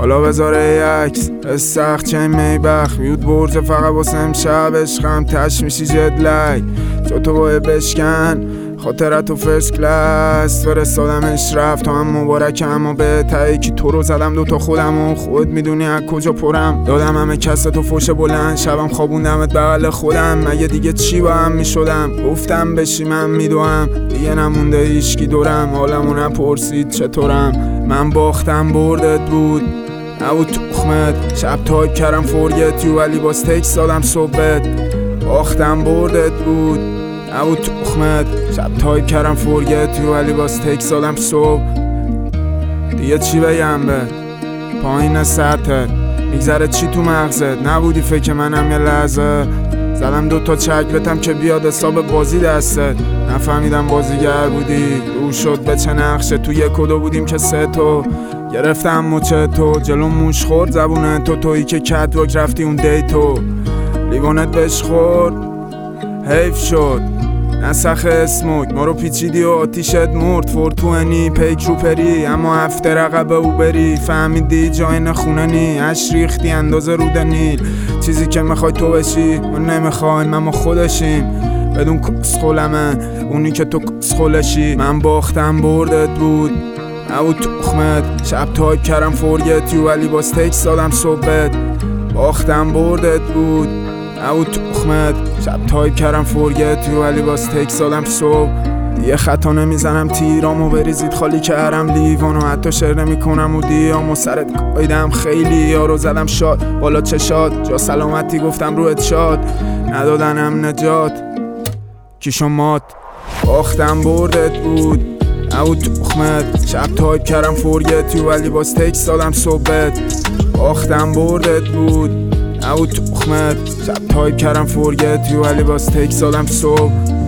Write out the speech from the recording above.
حالا بذاره یکس سخت چه میبخ بیود برزه فقط واسه امشب عشقم تش میشی جدلک تو باید بشکن خاطرت و فرست کلاس فرستادمش رفت تو هم مبارک اما به تایی تو رو زدم دوتا خودم و خود میدونی از کجا پرم دادم همه کس تو فوش بلند شبم خوابوندمت بغل خودم مگه دیگه چی با هم میشدم گفتم بشی من میدوم دیگه نمونده هیچکی دورم حالمو نپرسید چطورم من باختم بردت بود نبود تخمت شب تایپ کردم فورگت یو ولی باز تکس دادم صبحت باختم بردت بود نبود تخمت شب تایپ کردم فورگت یو ولی باز تکس دادم صبح دیگه چی بگم به پایین سطحت میگذره چی تو مغزت نبودی فکر منم یه لحظه زدم دوتا چک بتم که بیاد حساب بازی دستت نفهمیدم بازیگر بودی رو شد به چه نقشه تو یک و دو بودیم که سه تو گرفتم مچه تو جلو موش خورد زبونه تویی که کت واک رفتی اون دیتو لیوانت بهش خورد حیف شد نسخ اسموک ما رو پیچیدی و آتیشت مرد فورتوانی پیک رو پری اما هفته رقبه او بری فهمیدی جای نخونه نی اش ریختی اندازه رود نیل چیزی که میخوای تو بشی ما نمیخوایم اما خودشیم بدون کسخولمه اونی که تو کسخولشی من باختم بردت بود نبود تخمت شب تایپ کردم فورگت یو ولی باز تکس دادم صبحت باختم بردت بود نبود تخمت شب تایپ کردم فورگت یو ولی باز تکس دادم صبح دیگه خطا نمیزنم تیرامو بریزید خالی کردم لیوانو حتی شعر نمیکنم و دیامو سرت قایدم خیلی یارو زدم شاد بالا چشاد جا سلامتی گفتم روت شاد ندادنم نجات کیشو مات باختم بردت بود نبود تخمت شب تایپ کردم فورگت یو ولی باز تکس دادم صبحت باختم بردت بود نبود تخمت شب تایپ کردم فورگت یو ولی باز تکس دادم صبح